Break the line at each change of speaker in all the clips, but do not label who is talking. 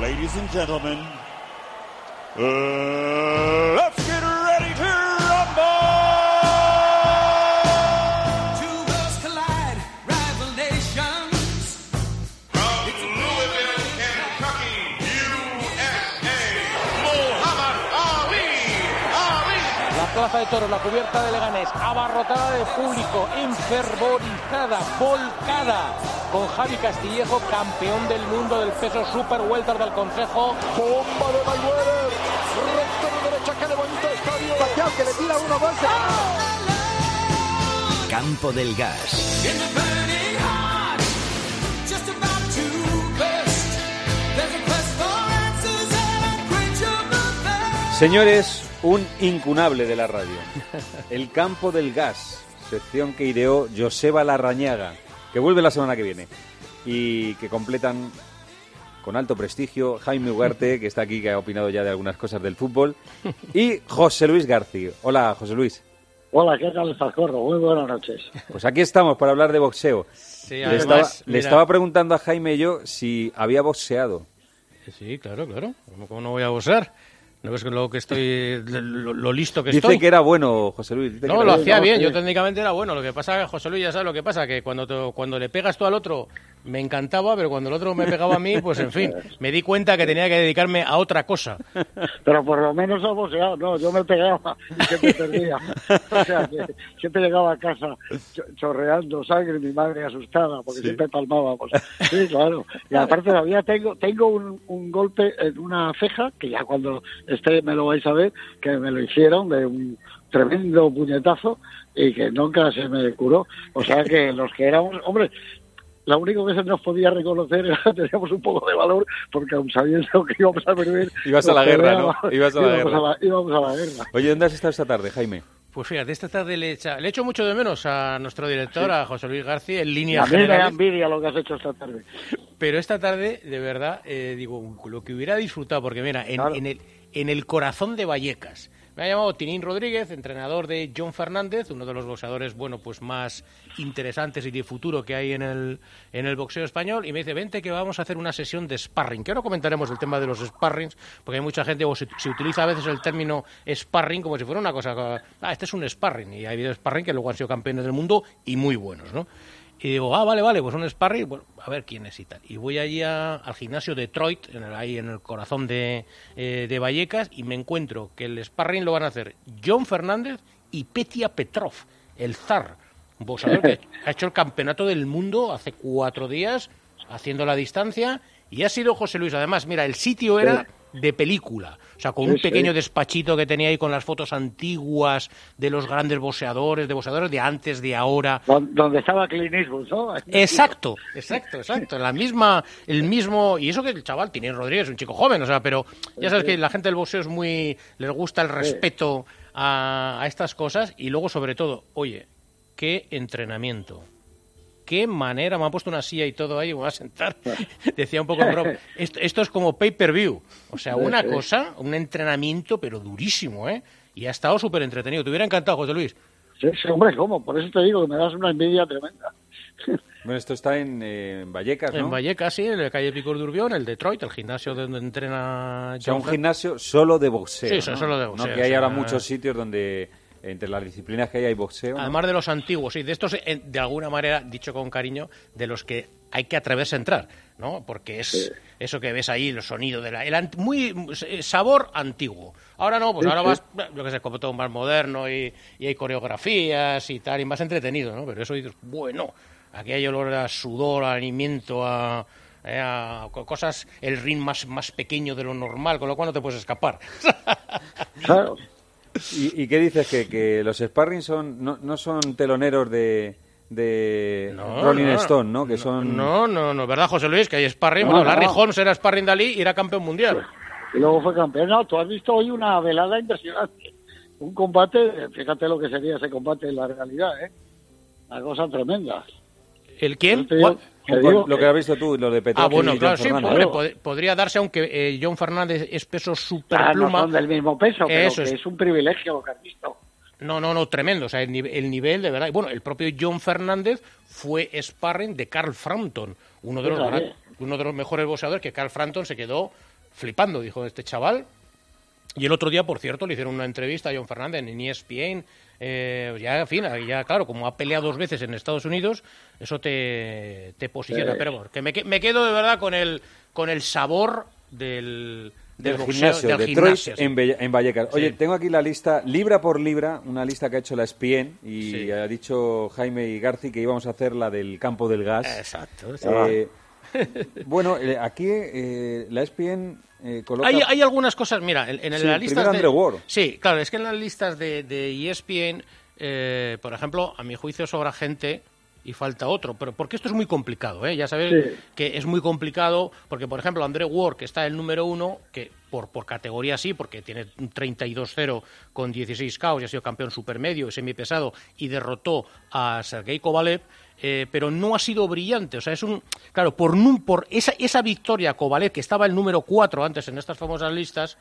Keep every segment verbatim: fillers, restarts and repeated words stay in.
Ladies and gentlemen, uh, let's get ready to rumble!
Two worlds collide, rival nations.
From Louisville, Kentucky, U S A, Muhammad Ali. Ali.
La plaza de toros, la cubierta de Leganés, abarrotada de público, enfervorizada, volcada, con Javi Castillejo, campeón del mundo del peso super welter del Consejo.
Bomba de Mayweather, recto de derecha, que le bonito estadio. Pacquiao, que le tira uno más.
Campo del Gas.
Señores, un incunable de la radio. El Campo del Gas, sección que ideó Joseba Larrañaga, que vuelve la semana que viene, y que completan con alto prestigio Jaime Ugarte, que está aquí, que ha opinado ya de algunas cosas del fútbol, y José Luis García. Hola, José Luis.
Hola, ¿qué tal estás, Corro? Muy buenas noches.
Pues aquí estamos para hablar de boxeo.
Sí,
le,
además,
estaba,
mira...
le estaba preguntando a Jaime y yo si había boxeado.
Sí, claro, claro. ¿Cómo, cómo no voy a boxear? ¿No ves lo que estoy, lo, lo listo que
Dice
estoy?
Dice que era bueno, José Luis.
No, lo hacía bien, yo técnicamente era bueno. Lo que pasa, José Luis, ya sabes lo que pasa, que cuando, te, cuando le pegas tú al otro me encantaba, pero cuando el otro me pegaba a mí, pues en fin, me di cuenta que tenía que dedicarme a otra cosa.
Pero por lo menos has boxeado, no, yo me pegaba y siempre perdía. O sea, que siempre llegaba a casa chorreando sangre, mi madre asustada, porque sí. siempre palmábamos. Sí, claro. Y aparte todavía tengo tengo un, un golpe en una ceja, que ya cuando esté me lo vais a ver, que me lo hicieron de un tremendo puñetazo y que nunca se me curó. O sea que los que éramos, hombre, lo único que se nos podía reconocer era que teníamos un poco de valor, porque aun sabiendo que íbamos a perder...
Ibas a la guerra, ¿no? Ibas a la
íbamos,
guerra.
A la, íbamos a la guerra.
Oye, ¿dónde has estado esta tarde, Jaime?
Pues fíjate, esta tarde le, echa, le echo mucho de menos a nuestro director, sí. a José Luis García, en línea
a
general.
A mí me da envidia lo que has hecho esta tarde.
Pero esta tarde, de verdad, eh, digo, lo que hubiera disfrutado, porque mira, en,
claro.
en, el, en el corazón de Vallecas, me ha llamado Tinín Rodríguez, entrenador de John Fernández, uno de los boxeadores, bueno, pues más interesantes y de futuro que hay en el, en el boxeo español, y me dice, vente que vamos a hacer una sesión de sparring, que ahora comentaremos el tema de los sparrings, porque hay mucha gente, o se, se utiliza a veces el término sparring como si fuera una cosa, ah, este es un sparring, y ha habido sparring que luego han sido campeones del mundo y muy buenos, ¿no? Y digo, ah, vale, vale, pues un sparring, bueno, a ver quién es y tal. Y voy allí a, al gimnasio Detroit, en el, ahí en el corazón de, eh, de Vallecas, y me encuentro que el sparring lo van a hacer John Fernández y Petya Petrov, el zar, un boxeador que ha hecho el campeonato del mundo hace cuatro días, haciendo la distancia, y ha sido José Luis. Además, mira, el sitio era de película, o sea, con un pequeño despachito que tenía ahí con las fotos antiguas de los grandes boxeadores, de boxeadores de antes, de ahora.
Donde estaba Clint Eastwood, ¿no?
Exacto, exacto, exacto. La misma, el mismo, y eso que el chaval Tinín Rodríguez es un chico joven, o sea, pero ya sabes que la gente del boxeo es muy, les gusta el respeto a, a estas cosas, y luego sobre todo, oye, qué entrenamiento. Qué manera, me han puesto una silla y todo ahí, me voy a sentar. Decía un poco en broma, esto, esto es como pay-per-view. O sea, una sí, sí. cosa, un entrenamiento, pero durísimo, ¿eh? Y ha estado súper entretenido. ¿Te hubiera encantado, José Luis?
Sí, sí, hombre, ¿cómo? Por eso te digo que me das una envidia tremenda.
Bueno, esto está en, eh, en Vallecas, ¿no?
En Vallecas, sí, en la calle Picor de Urbión, el Detroit, el gimnasio donde entrena...
O sea, un gimnasio solo de boxeo,
Sí,
¿no?
solo de boxeo.
No, que hay
o sea,
ahora muchos sitios donde... Entre las disciplinas que hay hay boxeo, ¿no?
Además de los antiguos, sí, de estos, de alguna manera, dicho con cariño, de los que hay que atreverse a entrar, ¿no? Porque es sí. eso que ves ahí, el sonido de la... El muy sabor antiguo. Ahora no, pues sí, ahora sí. vas, yo qué sé, como todo más moderno y, y hay coreografías y tal, y más entretenido, ¿no? Pero eso dices, bueno, aquí hay olor a sudor, a alimento, a... Eh, a cosas, el ring más, más pequeño de lo normal, con lo cual no te puedes escapar.
Claro.
¿Y, ¿Y qué dices? ¿Que, que los sparring son no, no son teloneros de, de
no,
Rolling
no,
Stone, ¿no? Que son...
No, no, no, ¿verdad, José Luis? Que hay sparring.
No,
bueno, Larry
no.
Holmes era sparring de Ali y era campeón mundial.
Y luego fue campeón. No, tú has visto hoy una velada impresionante. Un combate, fíjate lo que sería ese combate en la realidad, ¿eh? Una cosa tremenda.
¿El quién?
Digo, que digo,
lo que has visto tú, lo de Petrov.
Ah, bueno,
y
claro,
John
sí,
Fernández.
podría, podría darse, aunque eh, John Fernández es peso superpluma.
Ah, no son del mismo peso, pero
Eso
que
es.
es un privilegio lo que has visto.
No, no, no, tremendo. O sea, el, nivel, el nivel, de verdad. Bueno, el propio John Fernández fue sparring de Carl Frampton, uno de los,
Fíjate.
uno de los mejores boxeadores, que Carl Frampton se quedó flipando, dijo este chaval. Y el otro día, por cierto, le hicieron una entrevista a John Fernández en E S P N. Eh, ya, en fin, ya claro, como ha peleado dos veces en Estados Unidos, eso te, te posiciona.
Eh.
Pero bueno, que me, me quedo de verdad con el, con el sabor del, del,
del
boxeo,
gimnasio,
del
Detroit
gimnasio, sí.
en, Bella- en Vallecas. Oye,
Sí.
tengo aquí la lista, libra por libra, una lista que ha hecho la E S P N y
Sí.
ha dicho Jaime y Garci que íbamos a hacer la del campo del gas.
Exacto.
Eh, bueno, eh, aquí eh, la E S P N eh, coloca...
Hay, hay algunas cosas, mira, en, en
Sí,
las listas
primero
de...
Andre Ward.
Sí, claro, es que en las listas de, de E S P N, eh, por ejemplo, a mi juicio sobra gente y falta otro, pero porque esto es muy complicado, ¿eh? Ya sabes
Sí.
que es muy complicado, porque por ejemplo Andre Ward, que está el número uno, que por, por categoría sí, porque tiene un treinta y dos cero con dieciséis K Os y ha sido campeón supermedio, semipesado, y derrotó a Sergei Kovalev, eh, pero no ha sido brillante, o sea, es un... Claro, por, nun- por esa, esa victoria Kovalev, que estaba el número cuatro antes en estas famosas listas,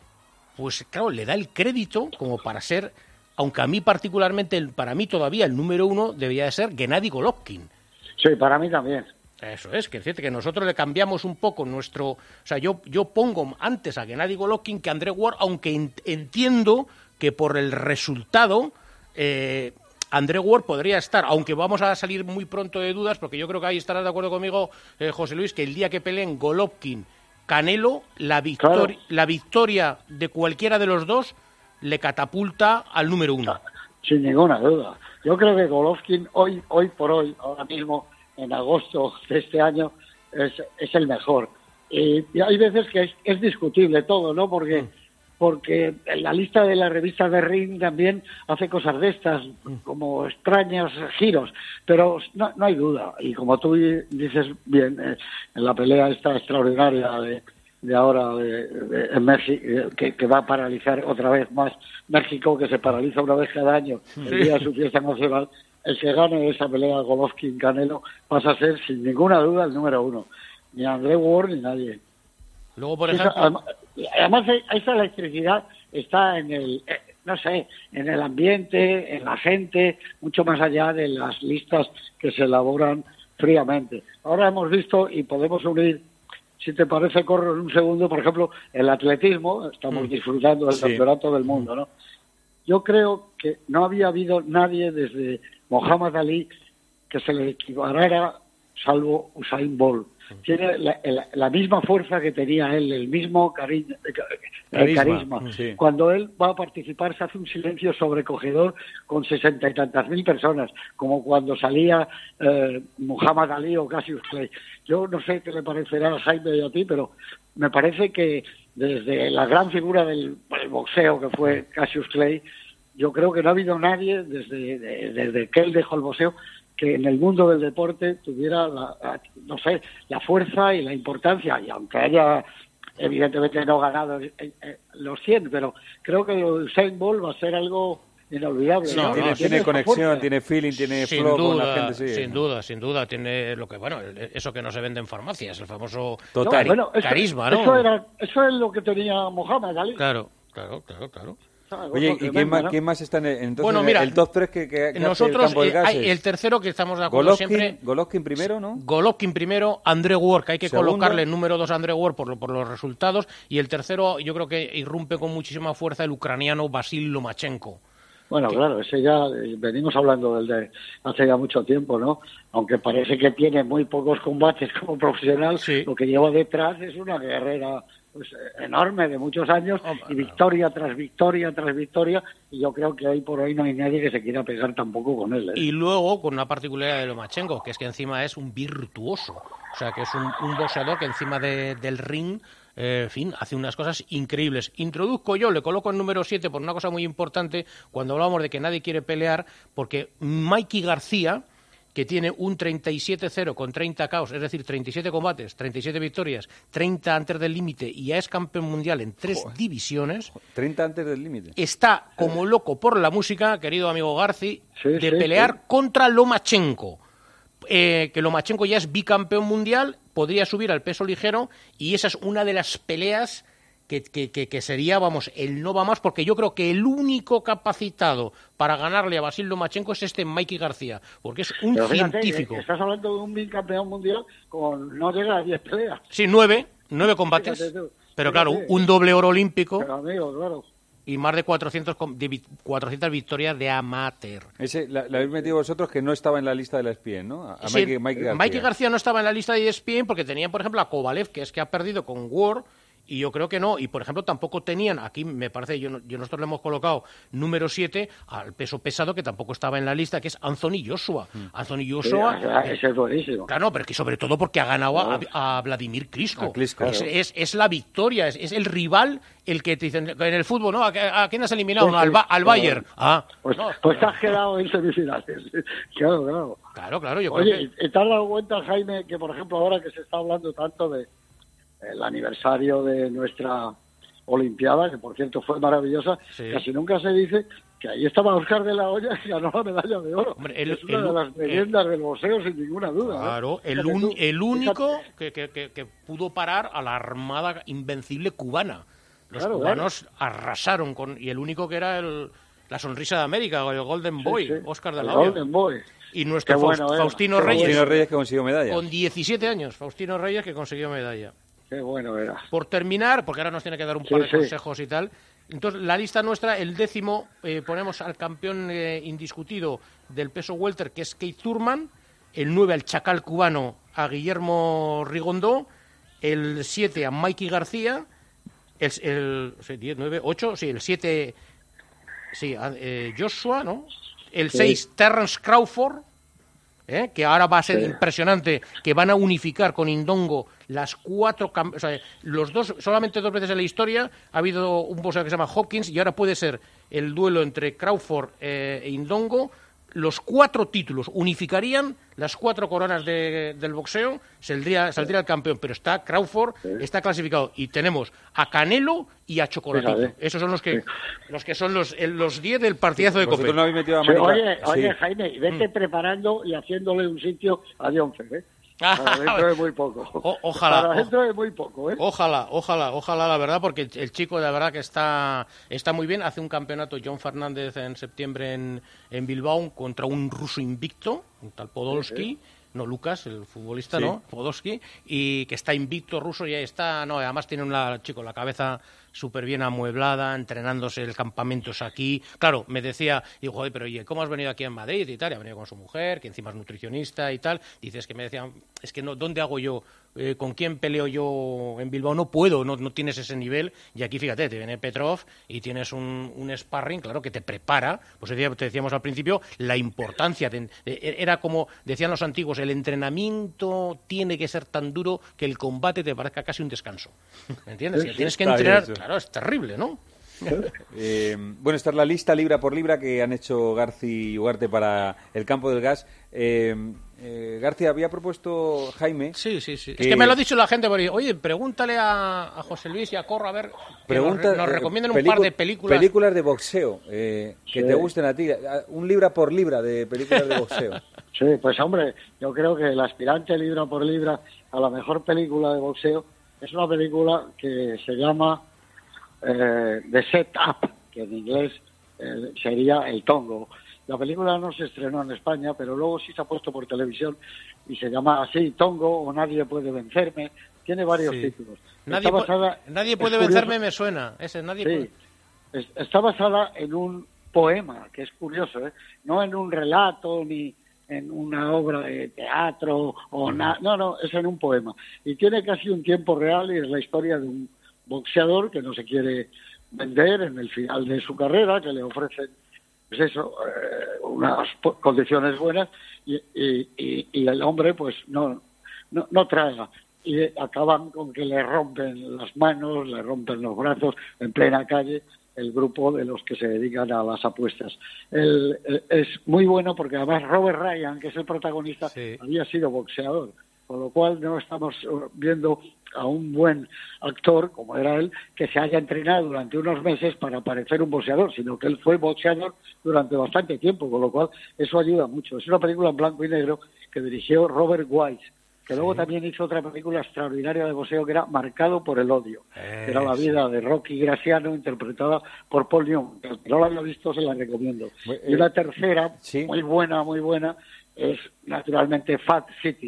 pues claro, le da el crédito como para ser... Aunque a mí particularmente, el- para mí todavía el número uno debería de ser Gennady Golovkin.
Sí, para mí también.
Eso es, que fíjate que nosotros le cambiamos un poco nuestro... O sea, yo, yo pongo antes a Gennady Golovkin que a Andre Ward, aunque en- entiendo que por el resultado eh, Andre Ward podría estar, aunque vamos a salir muy pronto de dudas, porque yo creo que ahí estarás de acuerdo conmigo, eh, José Luis, que el día que peleen Golovkin, Canelo, la, victori-
Claro.
la victoria de cualquiera de los dos le catapulta al número uno.
Sin ninguna duda. Yo creo que Golovkin hoy, hoy por hoy, ahora mismo, en agosto de este año, es, es el mejor. Y, y hay veces que es, es discutible todo, ¿no? Porque, porque en la lista de la revista de Ring también hace cosas de estas, como extraños giros, pero no, no hay duda. Y como tú dices bien, eh, en la pelea esta extraordinaria de de ahora de, de, en México, que, que va a paralizar otra vez más México, que se paraliza una vez cada año el día de su fiesta nacional, el que gane esa pelea Golovkin-Canelo pasa a ser sin ninguna duda el número uno, ni Andre Ward ni nadie.
Luego, por
Esa-
ejemplo...
además, además esa electricidad está en el, eh, no sé, en el ambiente, en la gente, mucho más allá de las listas que se elaboran fríamente. Ahora hemos visto y podemos unir, si te parece, corro en un segundo, por ejemplo, el atletismo, estamos
Mm.
disfrutando del
Sí.
campeonato del mundo, ¿no? Yo creo que no había habido nadie desde Muhammad Ali que se le equiparara, salvo Usain Bolt. Tiene la, la- la misma fuerza que tenía él, el mismo cari- eh,
Carisma,
carisma.
sí.
Cuando él va a participar se hace un silencio sobrecogedor con sesenta y tantas mil personas, como cuando salía eh, Muhammad Ali o Cassius Clay. Yo no sé qué le parecerá a Jaime y a ti, pero me parece que desde la gran figura del, del boxeo que fue Cassius Clay, yo creo que no ha habido nadie desde, de- desde que él dejó el boxeo que en el mundo del deporte tuviera la, la- no sé, la fuerza y la importancia, y aunque haya evidentemente no ganado eh, eh, los cien, pero creo que lo de Usain Bolt va a ser algo inolvidable.
Sí,
¿no?
tiene,
no,
tiene
esa
conexión,
fuerza.
tiene feeling, tiene
Sin
flow con la
duda,
gente, sí.
sin duda, sin duda, tiene lo que, bueno, eso que no se vende en farmacias, el famoso
Total.
cari-
Bueno, eso,
carisma, ¿no?
Eso, era, eso es lo que tenía Muhammad Ali.
Claro, claro, claro, claro.
Algo
Oye, ¿y
tremendo,
quién más,
¿no?
quién más está en el, entonces,
Bueno, mira,
el top tres que, que, que hace el
Nosotros,
campo del
eh,
gas
hay
es
el tercero que estamos de acuerdo
Golovkin,
siempre,
Golovkin primero, ¿no?
Golovkin primero, Andre Ward, que hay que
Segundo.
colocarle el número dos a Andre Ward por, lo- por los resultados, y el tercero yo creo que irrumpe con muchísima fuerza el ucraniano Vasil Lomachenko.
Bueno, claro, ese ya eh, venimos hablando del de hace ya mucho tiempo, ¿no? Aunque parece que tiene muy pocos combates como profesional,
Sí.
lo que lleva detrás es una guerrera pues eh, enorme de muchos años
Hombre,
y victoria tras victoria tras victoria, y yo creo que hoy por hoy no hay nadie que se quiera pegar tampoco con él, ¿eh?
Y luego con una particularidad de Lomachenko, que es que encima es un virtuoso, o sea que es un, un boxeador que encima de- del ring, eh, en fin, hace unas cosas increíbles. Introduzco yo, le coloco el número siete por una cosa muy importante cuando hablamos de que nadie quiere pelear, porque Mikey García, que tiene un treinta y siete cero con treinta K Os, es decir, treinta y siete combates, treinta y siete victorias, treinta antes del límite, y ya es campeón mundial en tres
Joder.
divisiones,
treinta antes del límite.
está como loco por la música, querido amigo Garci,
Sí,
de
sí,
pelear
sí.
contra Lomachenko. Eh, que Lomachenko ya es bicampeón mundial, podría subir al peso ligero, y esa es una de las peleas que, que, que, que sería, vamos, el no va más, porque yo creo que el único capacitado para ganarle a Vasil Lomachenko es este Mikey García, porque es un
Pero fíjate,
científico.
que estás hablando de un bicampeón mundial con no llega a diez peleas.
Sí, nueve, nueve combates.
Fíjate tú.
Pero claro, un doble oro olímpico
Pero, amigo, claro.
y más de cuatrocientos, com- de vi- cuatrocientas victorias de amateur.
Ese, la, la habéis metido vosotros que no estaba en la lista de la E S P N, ¿no? A
Sí,
Mikey, Mikey García.
Mikey García no estaba en la lista de E S P N porque tenían, por ejemplo, a Kovalev, que es que ha perdido con Ward, y yo creo que no. Y, por ejemplo, tampoco tenían, aquí me parece, yo, no- yo nosotros le hemos colocado número siete al peso pesado, que tampoco estaba en la lista, que es Anthony Joshua. Anthony
Sí,
Joshua...
o sea, ese es buenísimo.
Claro, pero que sobre todo porque ha ganado a, a Vladimir Klitschko.
A Klitschko.
Es, es, es la victoria, es, es el rival el que te dicen en el fútbol, ¿no? ¿A, a quién has eliminado?
Sí,
No, al, Ba- al
sí,
Bayern.
claro.
Ah,
Pues,
no,
pues te has quedado en semifinales. Claro, claro.
claro, claro, yo
Oye,
creo que...
¿y te has dado cuenta, Jaime, que por ejemplo ahora que se está hablando tanto de el aniversario de nuestra Olimpiada, que por cierto fue maravillosa,
Sí.
casi nunca se dice que ahí estaba Óscar de la Hoya y ganó la medalla de oro?
Hombre, el-
es una
el-
de las leyendas del boxeo sin ninguna duda. ¿eh?
Claro, el,
Fíjate
un-
tú,
el único
fíjate.
que, que- que- que pudo parar a la armada invencible cubana. Los
Claro,
cubanos arrasaron con... Y el único que era el, la sonrisa de América, o el Golden Boy,
Sí, sí.
Óscar de
El
la Hoya.
Golden Boy.
Y nuestro
Qué
Faust-
bueno era,
Faustino
qué
Reyes,
Faustino Reyes que consiguió medalla.
con diecisiete años. Faustino Reyes que consiguió medalla.
Qué bueno era.
Por terminar, porque ahora nos tiene que dar un
Sí,
par de
sí.
consejos y tal. Entonces, la lista nuestra, el décimo, eh, ponemos al campeón eh, indiscutido del peso welter, que es Keith Thurman. El nueve, al chacal cubano, a Guillermo Rigondó. El siete, a Mikey García. El, el sí, diez, nueve, ocho, sí, el siete, sí, a- eh, Joshua, ¿no? El
Sí.
seis, Terrence Crawford. ¿eh? Que ahora va a ser
Sí.
impresionante, que van a unificar con Indongo las cuatro, cam- o sea, los dos, solamente dos veces en la historia ha habido un boxeador que se llama Hopkins y ahora puede ser el duelo entre Crawford eh, e Indongo. Los cuatro títulos unificarían las cuatro coronas de- del boxeo, saldría, saldría el campeón, pero está Crawford, está clasificado y tenemos a Canelo y a Chocolatito.
Fíjate.
Esos son los que los que son los el- los diez del partidazo de
Vosotros
Cope.
no habéis metido a
Sí,
Mónica.
oye,
Sí.
oye, Jaime, y vete preparando y haciéndole un sitio a John Fer, ¿eh? Para dentro de muy poco.
O- ojalá.
Para dentro de muy poco, ¿eh?
Ojalá, ojalá, ojalá, la verdad, porque el, el chico, la verdad, que está, está muy bien. Hace un campeonato John Fernández en septiembre en, en Bilbao contra un ruso invicto, un tal Podolski. No, Lucas, el futbolista,
Sí.
¿no? Podolski. Y que está invicto ruso y ahí está. No, además tiene una, chico, la cabeza súper bien amueblada, entrenándose, el campamento es aquí. Claro, me decía, digo, joder, pero oye, ¿cómo has venido aquí en Madrid y tal? Y ha venido con su mujer, que encima es nutricionista y tal. Dices que me decía, es que no, ¿dónde hago yo? Eh, ¿Con quién peleo yo en Bilbao? No puedo, no, no tienes ese nivel. Y aquí, fíjate, te viene Petrov y tienes un, un sparring, claro, que te prepara. Pues decía- te decíamos al principio, la importancia. De, de- era como decían los antiguos, el entrenamiento tiene que ser tan duro que el combate te parezca casi un descanso. ¿Me entiendes?
Sí,
Que
sí,
tienes que
está bien
entrenar,
eso.
claro, es terrible, ¿no?
Eh, bueno, esta es la lista libra por libra que han hecho Garci y Ugarte para el campo del gas. Eh, eh, García había propuesto Jaime.
Sí, sí, sí.
que-
Es que me lo ha dicho la gente, por ahí, oye, pregúntale a, a José Luis y a Corro a ver, que
Pregunta,
nos, nos
eh,
recomienden un
pelicu-
par de películas.
Películas de boxeo eh, que
Sí.
te gusten a ti. A- Un libra por libra de películas de boxeo.
Sí, pues hombre, yo creo que el aspirante libra por libra a la mejor película de boxeo es una película que se llama eh, The Setup, que en inglés eh, sería El Tongo. La película no se estrenó en España, pero luego sí se ha puesto por televisión y se llama así, Tongo o Nadie puede vencerme. Tiene varios
Sí.
títulos.
Nadie,
Está
pu-
basada-
nadie
es
puede
curioso-
vencerme, me suena. Ese, nadie
Sí,
puede...
es- está basada en un poema, que es curioso, ¿eh? No en un relato ni en una obra de teatro o nada, no, no, es en un poema. Y tiene casi un tiempo real y es la historia de un boxeador que no se quiere vender en el final de su carrera, que le ofrecen, pues eso, eh, unas po- condiciones buenas y, y, y- y el hombre pues no, no, no traga. Y acaban con que le rompen las manos, le rompen los brazos en plena calle el grupo de los que se dedican a las apuestas. El- el- es muy bueno porque además Robert Ryan, que es el protagonista,
Sí.
había sido boxeador, con lo cual no estamos eh, viendo a un buen actor, como era él, que se haya entrenado durante unos meses para parecer un boxeador, sino que él fue boxeador durante bastante tiempo, con lo cual eso ayuda mucho. Es una película en blanco y negro que dirigió Robert Wise, que luego también hizo otra película extraordinaria de boxeo que era Marcado por el odio, que era la vida de Rocky Graciano, interpretada por Paul Newman. Que el que no la había visto se la recomiendo. Y una tercera,
sí.
muy buena, muy buena, es naturalmente Fat City,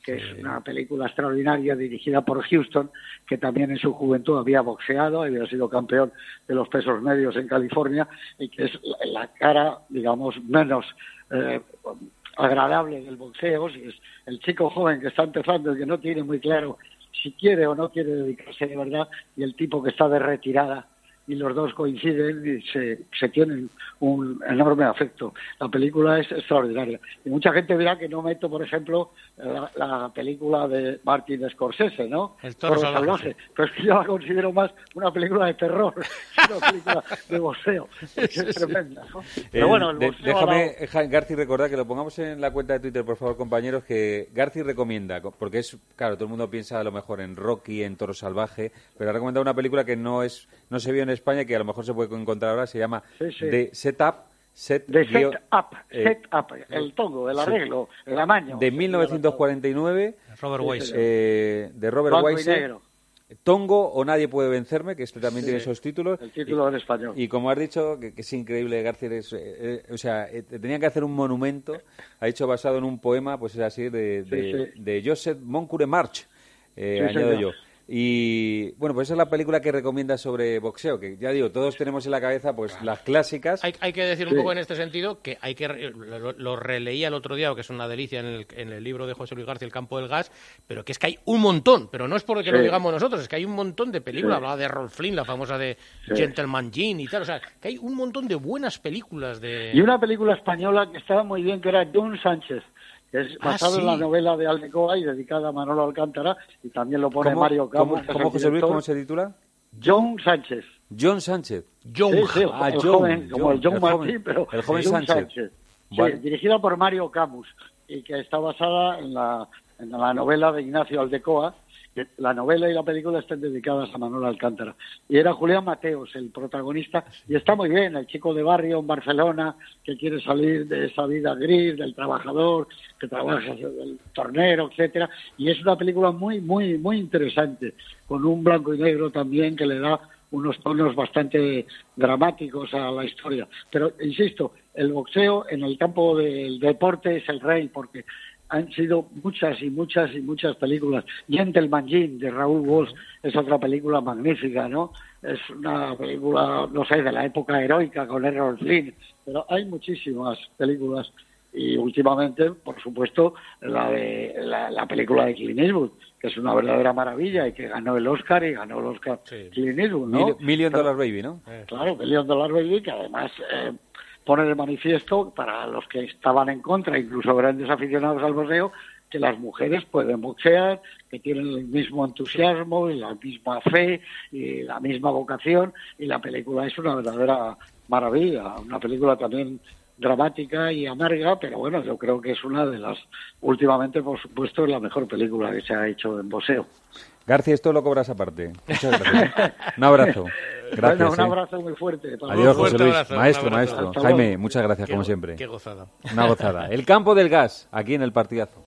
que sí. es una película extraordinaria dirigida por Huston, que también en su juventud había boxeado, había sido campeón de los pesos medios en California, y que es la, la cara, digamos, menos eh, agradable del boxeo. Si es el chico joven que está empezando y que no tiene muy claro si quiere o no quiere dedicarse de verdad, y el tipo que está de retirada, y los dos coinciden y se, se tienen un enorme afecto. La película es extraordinaria. Y mucha gente dirá que no meto, por ejemplo, la, la película de Martin Scorsese, ¿no?
El Toro Salvaje.
Pero es que yo la considero más una película de terror, una película de boxeo. Es, es tremenda, ¿no? Pero
el,
bueno, el
de,
boxeo
déjame,
dado...
Garci, recordar que lo pongamos en la cuenta de Twitter, por favor, compañeros, que Garci recomienda, porque es, claro, todo el mundo piensa a lo mejor en Rocky, en Toro Salvaje, pero ha recomendado una película que no es no se vio en España, que a lo mejor se puede encontrar ahora, se llama
sí, sí.
The Setup. Set,
de
guió,
set up,
eh,
set up, el tongo, el arreglo, el amaño.
De mil novecientos cuarenta y nueve,
Robert Wise.
Eh, de Robert
Blanco
Wise.
y negro.
Tongo o Nadie puede vencerme, que este también
Sí,
tiene esos títulos.
El título
y,
en español.
Y como has dicho, que, que es increíble, García, es, eh, eh, o sea, eh, tenían que hacer un monumento, ha hecho basado en un poema, pues es así, de, de,
sí, sí.
de Joseph Moncure March, eh,
Sí,
añado
señor.
yo. Y bueno, pues esa es la película que recomienda sobre boxeo, que ya digo, todos tenemos en la cabeza pues las clásicas.
Hay, hay que decir un
Sí.
poco en este sentido que hay que lo, lo releía el otro día, que es una delicia en el, en el libro de José Luis García, El campo del gas, pero que es que hay un montón, pero no es porque
Sí.
lo digamos nosotros, es que hay un montón de películas,
Sí.
hablaba de Rolf Flynn, la famosa de
Sí.
Gentleman Jean y tal, o sea, que hay un montón de buenas películas de...
Y una película española que estaba muy bien, que era John Sánchez, que es
Ah,
basado
sí.
en la novela de Aldecoa y dedicada a Manolo Alcántara, y también lo pone
¿Cómo,
Mario
cómo,
Camus, que es
cómo,
el
José Luis,
director.
cómo se titula?
John Sánchez.
John Sánchez.
Young.
Sí, sí, el,
Ah,
el
John,
joven, como
John,
el John
el
Martín,
joven,
pero
el joven
John
Sánchez.
Sí,
Vale.
dirigida por Mario Camus, y que está basada en la, en la novela de Ignacio Aldecoa, que la novela y la película están dedicadas a Manuel Alcántara. Y era Julián Mateos el protagonista, y está muy bien, el chico de barrio en Barcelona, que quiere salir de esa vida gris, del trabajador, que trabaja del tornero, etcétera, y es una película muy, muy, muy interesante, con un blanco y negro también que le da unos tonos bastante dramáticos a la historia. Pero, insisto, el boxeo en el campo del deporte es el rey, porque han sido muchas y muchas y muchas películas. Gentleman Jean, de Raúl Walsh, es otra película magnífica, ¿no? Es una película, no sé, de la época heroica con Errol Flynn, pero hay muchísimas películas. Y últimamente, por supuesto, la de la, la película de Clint Eastwood, que es una verdadera maravilla y que ganó el Oscar y ganó el Oscar
Sí.
Clint Eastwood, ¿no?
Mil- Million
Pero-
Dollar Baby, ¿no?
Claro, Million Dollar Baby, que además eh, pone de manifiesto para los que estaban en contra, incluso grandes aficionados al boxeo, que las mujeres pueden boxear, que tienen el mismo entusiasmo y la misma fe y la misma vocación, y la película es una verdadera maravilla, una película también dramática y amarga, pero bueno, yo creo que es una de las, últimamente, por supuesto, es la mejor película que se ha hecho en boxeo.
García, esto lo cobras aparte. Muchas gracias. Un abrazo. Gracias.
Bueno, un
eh.
abrazo muy fuerte. Para
Adiós,
todos.
José
fuerte
Luis.
abrazo, un
Maestro,
abrazo.
maestro.
Hasta
Jaime,
luego.
muchas gracias,
Qué
como
go-
siempre.
Qué gozada.
Una gozada. El campo del gas, aquí en el partidazo.